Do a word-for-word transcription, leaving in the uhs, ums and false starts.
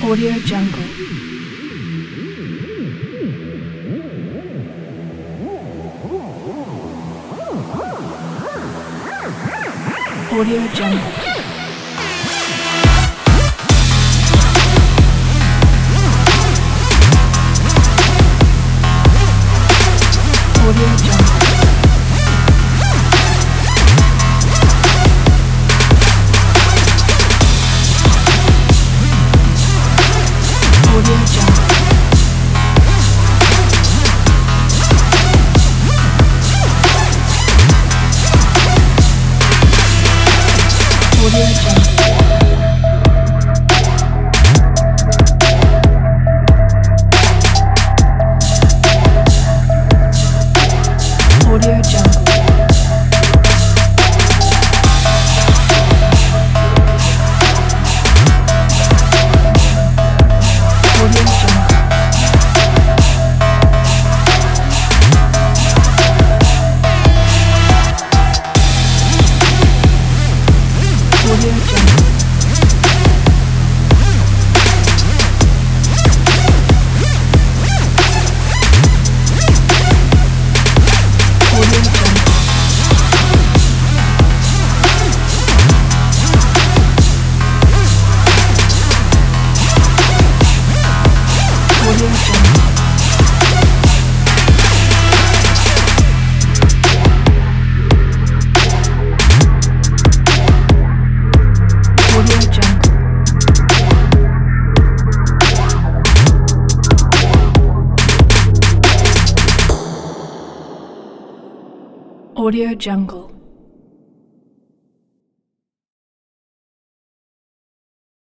Audio Jungle. Audio Jungle. Audio Jungle. Audio Jungle. Audio Jungle. Audio Jungle. Audio Jungle. Audio Jungle. Audio Jungle. Audio Jungle. Audio Jungle. Audio Jungle.